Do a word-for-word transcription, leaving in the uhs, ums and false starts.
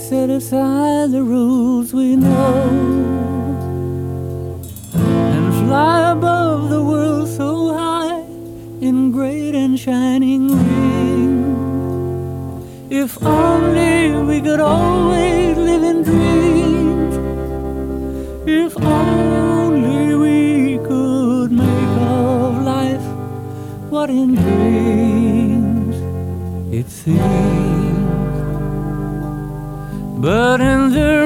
set aside the rules we know and fly above the world so high in great and shining ring. If only we could always live in dreams. If only we could make of life what in dreams it seems. But in the